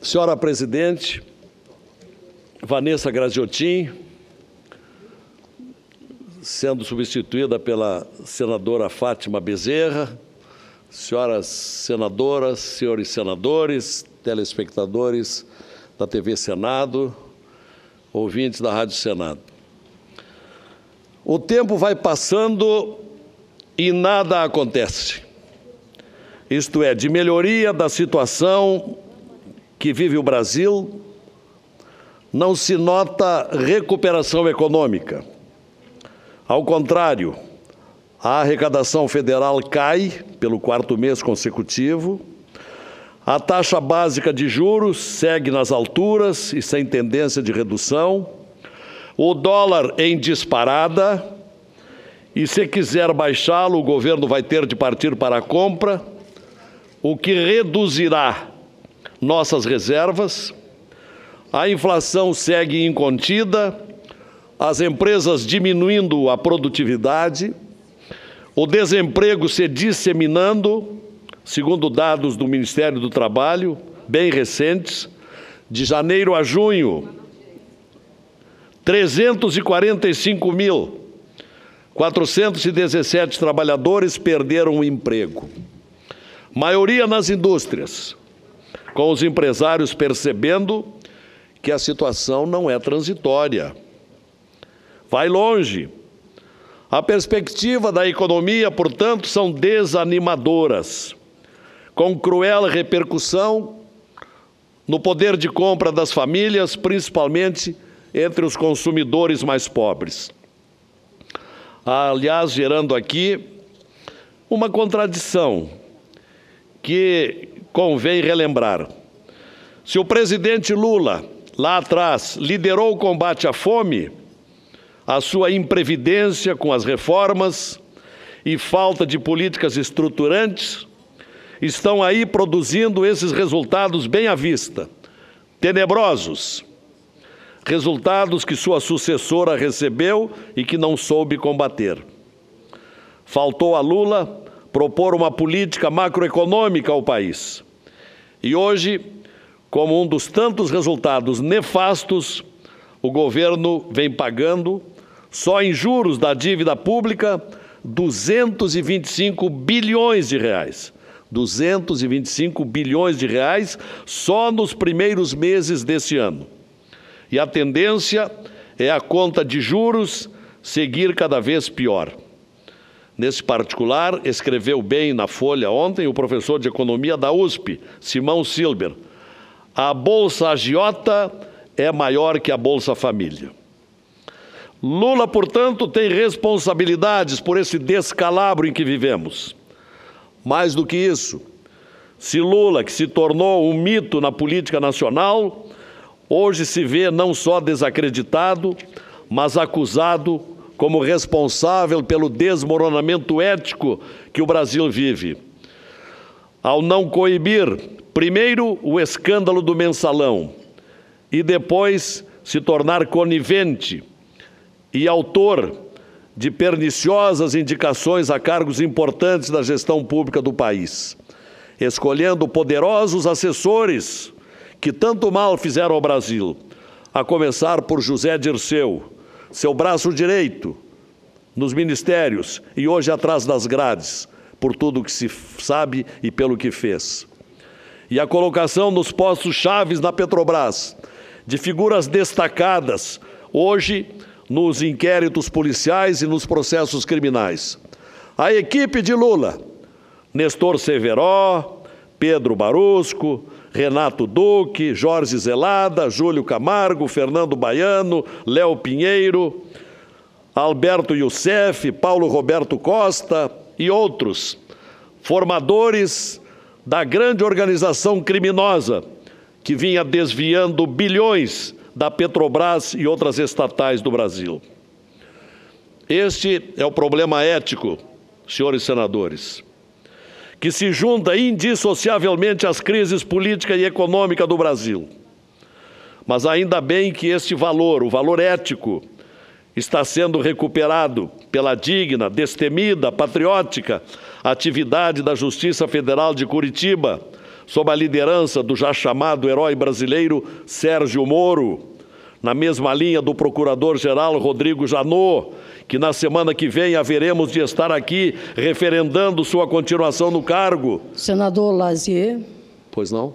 Senhora Presidente, Vanessa Graziotin, sendo substituída pela senadora Fátima Bezerra, senhoras senadoras, senhores senadores, telespectadores da TV Senado, ouvintes da Rádio Senado. O tempo vai passando e nada acontece. Isto é, de melhoria da situação que vive o Brasil, não se nota recuperação econômica. Ao contrário, a arrecadação federal cai pelo quarto mês consecutivo, a taxa básica de juros segue nas alturas e sem tendência de redução, o dólar em disparada, e se quiser baixá-lo, o governo vai ter de partir para a compra, o que reduzirá nossas reservas. A inflação segue incontida, as empresas diminuindo a produtividade, o desemprego se disseminando, segundo dados do Ministério do Trabalho, bem recentes, de janeiro a junho, 345.417 trabalhadores perderam o emprego. Maioria nas indústrias, com os empresários percebendo que a situação não é transitória. Vai longe. A perspectiva da economia, portanto, são desanimadoras, com cruel repercussão no poder de compra das famílias, principalmente entre os consumidores mais pobres. Aliás, gerando aqui uma contradição que convém relembrar. Se o presidente Lula, lá atrás, liderou o combate à fome, a sua imprevidência com as reformas e falta de políticas estruturantes estão aí produzindo esses resultados bem à vista, tenebrosos, resultados que sua sucessora recebeu e que não soube combater. Faltou a Lula propor uma política macroeconômica ao país. E hoje, como um dos tantos resultados nefastos, o governo vem pagando, só em juros da dívida pública, 225 bilhões de reais. 225 bilhões de reais só nos primeiros meses desse ano. E a tendência é a conta de juros seguir cada vez pior. Nesse particular, escreveu bem na Folha ontem o professor de Economia da USP, Simão Silber. A Bolsa Agiota é maior que a Bolsa Família. Lula, portanto, tem responsabilidades por esse descalabro em que vivemos. Mais do que isso, se Lula, que se tornou um mito na política nacional, hoje se vê não só desacreditado, mas acusado como responsável pelo desmoronamento ético que o Brasil vive. Ao não coibir, primeiro, o escândalo do mensalão e depois se tornar conivente e autor de perniciosas indicações a cargos importantes da gestão pública do país, escolhendo poderosos assessores que tanto mal fizeram ao Brasil, a começar por José Dirceu, seu braço direito nos ministérios e hoje atrás das grades, por tudo o que se sabe e pelo que fez. E a colocação nos postos chaves na Petrobras, de figuras destacadas, hoje nos inquéritos policiais e nos processos criminais. A equipe de Lula, Nestor Severo, Pedro Barusco, Renato Duque, Jorge Zelada, Júlio Camargo, Fernando Baiano, Léo Pinheiro, Alberto Youssef, Paulo Roberto Costa e outros, formadores da grande organização criminosa que vinha desviando bilhões da Petrobras e outras estatais do Brasil. Este é o problema ético, senhores senadores, que se junta indissociavelmente às crises política e econômica do Brasil. Mas ainda bem que este valor, o valor ético, está sendo recuperado pela digna, destemida, patriótica atividade da Justiça Federal de Curitiba, sob a liderança do já chamado herói brasileiro Sérgio Moro, na mesma linha do Procurador-Geral Rodrigo Janot, que na semana que vem haveremos de estar aqui referendando sua continuação no cargo. Senador Lazier. Pois não?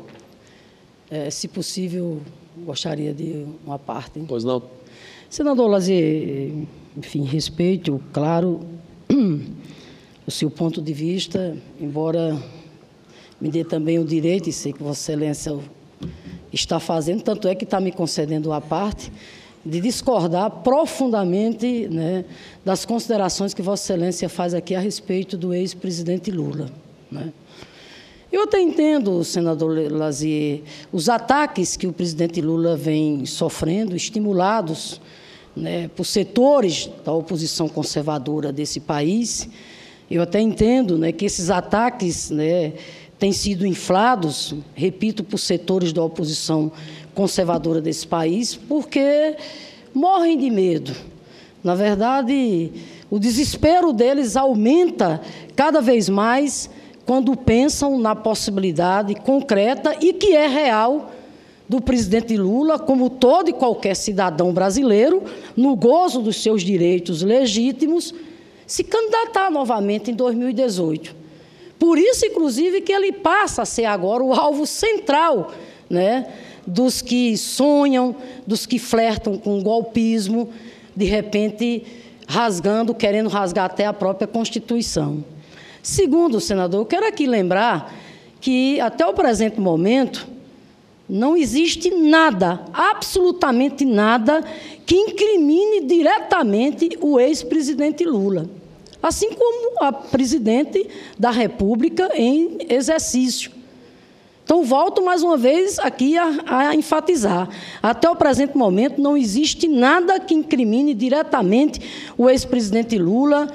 Se possível, gostaria de uma parte. Pois não? Senador Lazier, enfim, respeito, claro, o seu ponto de vista, embora me dê também o direito, e sei que Vossa Excelência está fazendo, tanto é que está me concedendo a parte, de discordar profundamente, né, das considerações que Vossa Excelência faz aqui a respeito do ex-presidente Lula, né? Eu até entendo, senador Lazier, os ataques que o presidente Lula vem sofrendo, estimulados, né, por setores da oposição conservadora desse país. Eu até entendo, né, que esses ataques, né, têm sido inflados, repito, por setores da oposição conservadora desse país, porque morrem de medo. Na verdade, o desespero deles aumenta cada vez mais quando pensam na possibilidade concreta e que é real do presidente Lula, como todo e qualquer cidadão brasileiro, no gozo dos seus direitos legítimos, se candidatar novamente em 2018. Por isso, inclusive, que ele passa a ser agora o alvo central, né, dos que sonham, dos que flertam com o golpismo, de repente querendo rasgar até a própria Constituição. Segundo, senador, eu quero aqui lembrar que, até o presente momento, não existe nada, absolutamente nada, que incrimine diretamente o ex-presidente Lula, assim como a presidente da República em exercício. Então, volto mais uma vez aqui a enfatizar. Até o presente momento, não existe nada que incrimine diretamente o ex-presidente Lula,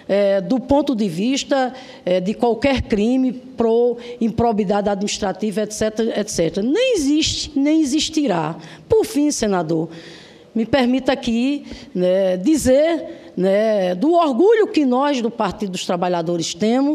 do ponto de vista de qualquer crime por improbidade administrativa, etc., etc. Nem existe, nem existirá. Por fim, senador, me permita aqui, né, dizer, né, do orgulho que nós, do Partido dos Trabalhadores,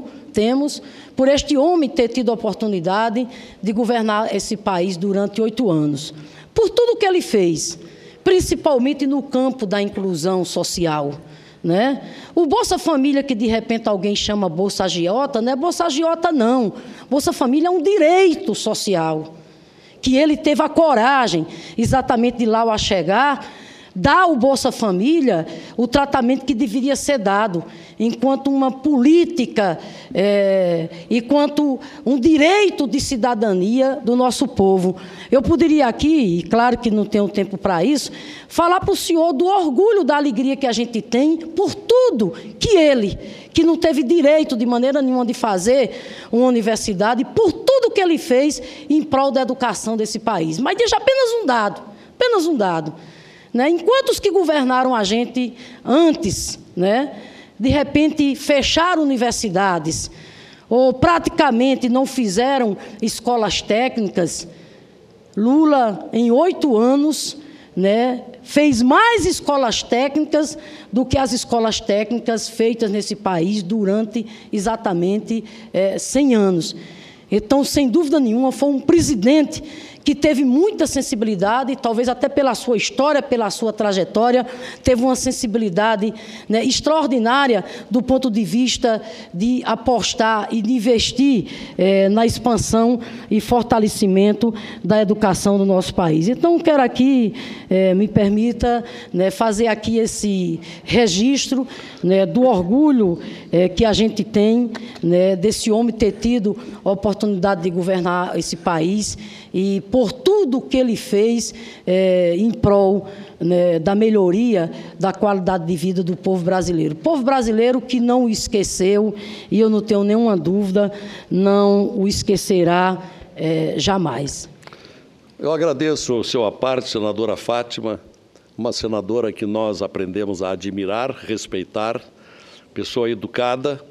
temos por este homem ter tido a oportunidade de governar esse país durante 8 anos. Por tudo que ele fez, principalmente no campo da inclusão social, né? O Bolsa Família, que de repente alguém chama Bolsa Agiota, não é Bolsa Agiota, não. Bolsa Família é um direito social, que ele teve a coragem, exatamente de lá ao chegar, dar ao Bolsa Família o tratamento que deveria ser dado, enquanto uma política, enquanto um direito de cidadania do nosso povo. Eu poderia aqui, e claro que não tenho tempo para isso, falar para o senhor do orgulho, da alegria que a gente tem por tudo que ele, que não teve direito de maneira nenhuma de fazer uma universidade, por tudo que ele fez em prol da educação desse país. Mas deixa apenas um dado. Né? Enquanto os que governaram a gente antes, né, de repente fecharam universidades ou praticamente não fizeram escolas técnicas, Lula, em 8 anos, né, fez mais escolas técnicas do que as escolas técnicas feitas nesse país durante exatamente 100 anos. Então, sem dúvida nenhuma, foi um presidente que teve muita sensibilidade, talvez até pela sua história, pela sua trajetória, teve uma sensibilidade, né, extraordinária do ponto de vista de apostar e de investir na expansão e fortalecimento da educação do nosso país. Então, quero aqui, me permita, né, fazer aqui esse registro, né, do orgulho que a gente tem, né, desse homem ter tido a oportunidade de governar esse país e por tudo que ele fez em prol, né, da melhoria da qualidade de vida do povo brasileiro. O povo brasileiro que não o esqueceu, e eu não tenho nenhuma dúvida, não o esquecerá jamais. Eu agradeço o seu à parte, senadora Fátima, uma senadora que nós aprendemos a admirar, respeitar, pessoa educada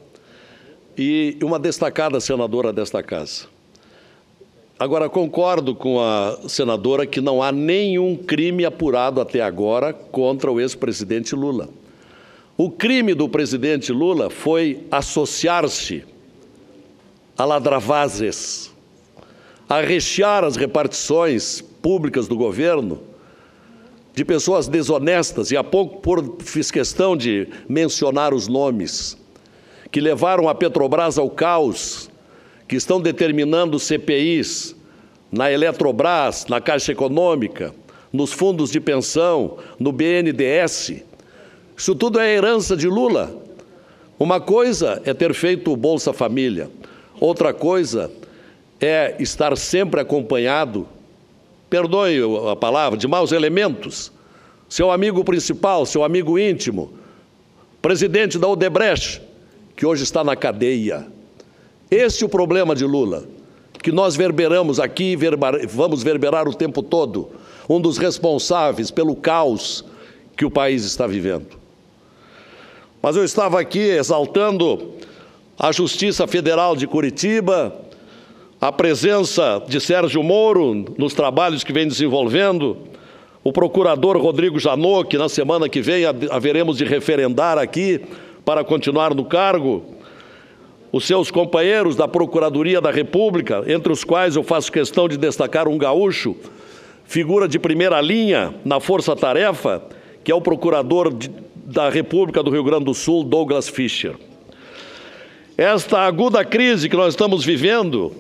e uma destacada senadora desta casa. Agora, concordo com a senadora que não há nenhum crime apurado até agora contra o ex-presidente Lula. O crime do presidente Lula foi associar-se a ladravazes, a rechear as repartições públicas do governo de pessoas desonestas, e há pouco fiz questão de mencionar os nomes, que levaram a Petrobras ao caos, que estão determinando CPIs na Eletrobras, na Caixa Econômica, nos fundos de pensão, no BNDES. Isso tudo é herança de Lula. Uma coisa é ter feito o Bolsa Família, outra coisa é estar sempre acompanhado, perdoe a palavra, de maus elementos. Seu amigo principal, seu amigo íntimo, presidente da Odebrecht, que hoje está na cadeia. Esse é o problema de Lula, que nós verberamos aqui e vamos verberar o tempo todo, um dos responsáveis pelo caos que o país está vivendo. Mas eu estava aqui exaltando a Justiça Federal de Curitiba, a presença de Sérgio Moro nos trabalhos que vem desenvolvendo, o procurador Rodrigo Janot, que na semana que vem haveremos de referendar aqui para continuar no cargo, os seus companheiros da Procuradoria da República, entre os quais eu faço questão de destacar um gaúcho, figura de primeira linha na força-tarefa, que é o procurador da República do Rio Grande do Sul, Douglas Fischer. Esta aguda crise que nós estamos vivendo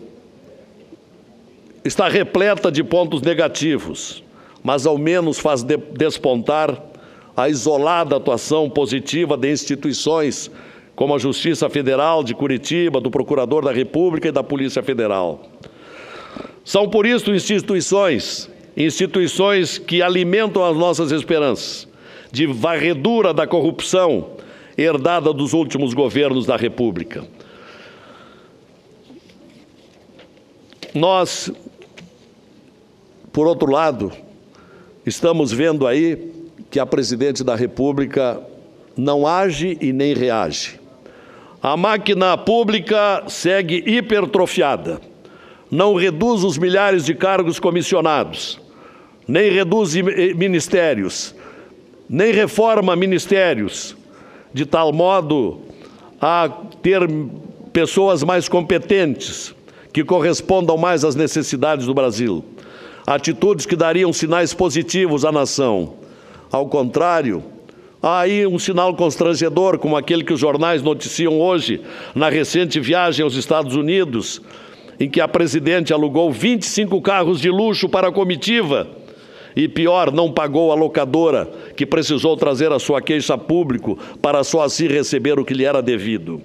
está repleta de pontos negativos, mas ao menos faz despontar a isolada atuação positiva de instituições como a Justiça Federal de Curitiba, do Procurador da República e da Polícia Federal. São, por isso, instituições que alimentam as nossas esperanças de varredura da corrupção herdada dos últimos governos da República. Nós, por outro lado, estamos vendo aí que a presidente da República não age e nem reage. A máquina pública segue hipertrofiada, não reduz os milhares de cargos comissionados, nem reduz ministérios, nem reforma ministérios, de tal modo a ter pessoas mais competentes, que correspondam mais às necessidades do Brasil. Atitudes que dariam sinais positivos à nação. Ao contrário, há aí um sinal constrangedor, como aquele que os jornais noticiam hoje, na recente viagem aos Estados Unidos, em que a presidente alugou 25 carros de luxo para a comitiva e, pior, não pagou a locadora, que precisou trazer a sua queixa a público para só assim receber o que lhe era devido.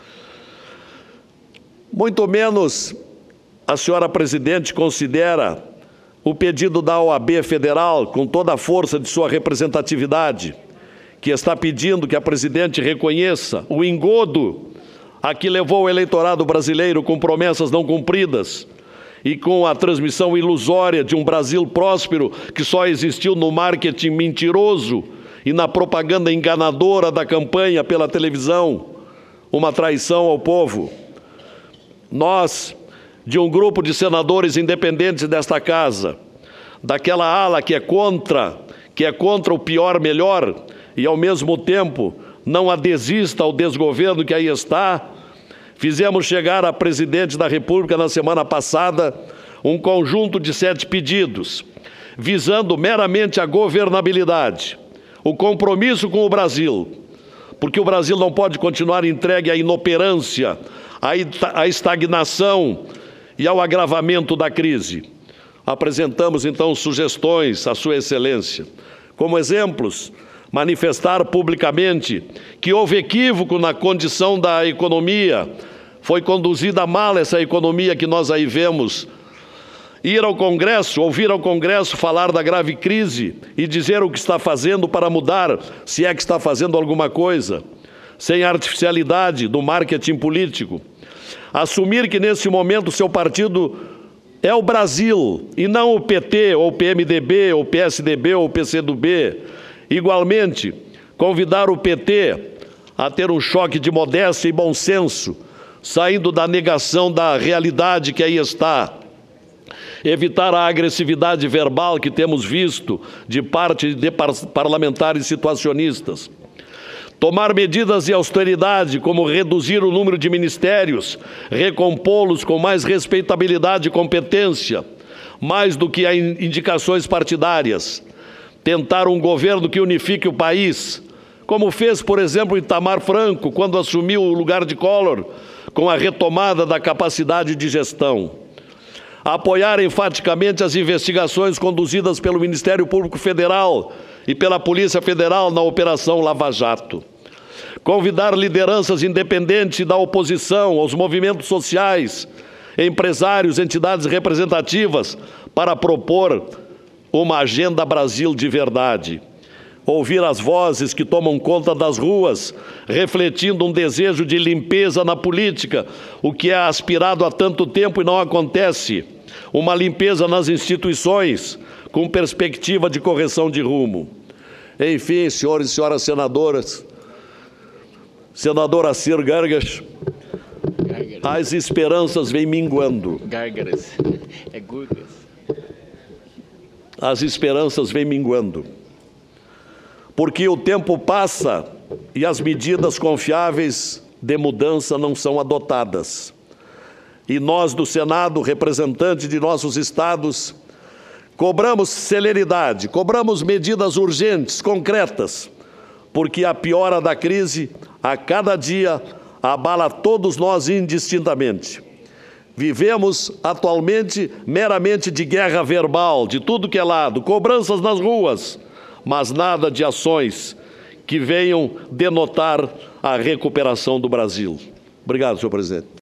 Muito menos a senhora presidente considera o pedido da OAB Federal, com toda a força de sua representatividade, que está pedindo que a presidente reconheça o engodo a que levou o eleitorado brasileiro com promessas não cumpridas e com a transmissão ilusória de um Brasil próspero que só existiu no marketing mentiroso e na propaganda enganadora da campanha pela televisão, uma traição ao povo. Nós, de um grupo de senadores independentes desta casa, daquela ala que é contra o pior melhor e, ao mesmo tempo, não desista ao desgoverno que aí está, fizemos chegar à presidente da República na semana passada um conjunto de 7 pedidos, visando meramente a governabilidade, o compromisso com o Brasil, porque o Brasil não pode continuar entregue à inoperância, à estagnação e ao agravamento da crise. Apresentamos, então, sugestões à Sua Excelência. Como exemplos, manifestar publicamente que houve equívoco na condição da economia, foi conduzida mal essa economia que nós aí vemos. Ir ao Congresso, ouvir ao Congresso falar da grave crise e dizer o que está fazendo para mudar, se é que está fazendo alguma coisa, sem artificialidade do marketing político. Assumir que, nesse momento, seu partido é o Brasil, e não o PT, ou o PMDB, ou o PSDB, ou o PCdoB. Igualmente, convidar o PT a ter um choque de modéstia e bom senso, saindo da negação da realidade que aí está. Evitar a agressividade verbal que temos visto de parte de parlamentares situacionistas. Tomar medidas de austeridade, como reduzir o número de ministérios, recompô-los com mais respeitabilidade e competência, mais do que indicações partidárias. Tentar um governo que unifique o país, como fez, por exemplo, Itamar Franco, quando assumiu o lugar de Collor, com a retomada da capacidade de gestão. Apoiar enfaticamente as investigações conduzidas pelo Ministério Público Federal e pela Polícia Federal na Operação Lava Jato. Convidar lideranças independentes da oposição aos movimentos sociais, empresários, entidades representativas, para propor uma agenda Brasil de verdade. Ouvir as vozes que tomam conta das ruas, refletindo um desejo de limpeza na política, o que é aspirado há tanto tempo e não acontece. Uma limpeza nas instituições, com perspectiva de correção de rumo. Enfim, senhores e senhoras senadoras, senadora Cir Gargas, as esperanças vêm minguando. Gárgaras, é Gurgas. As esperanças vêm minguando. Porque o tempo passa e as medidas confiáveis de mudança não são adotadas. E nós do Senado, representantes de nossos estados, cobramos celeridade, cobramos medidas urgentes, concretas, porque a piora da crise, a cada dia, abala todos nós indistintamente. Vivemos atualmente meramente de guerra verbal, de tudo que é lado, cobranças nas ruas, mas nada de ações que venham denotar a recuperação do Brasil. Obrigado, senhor presidente.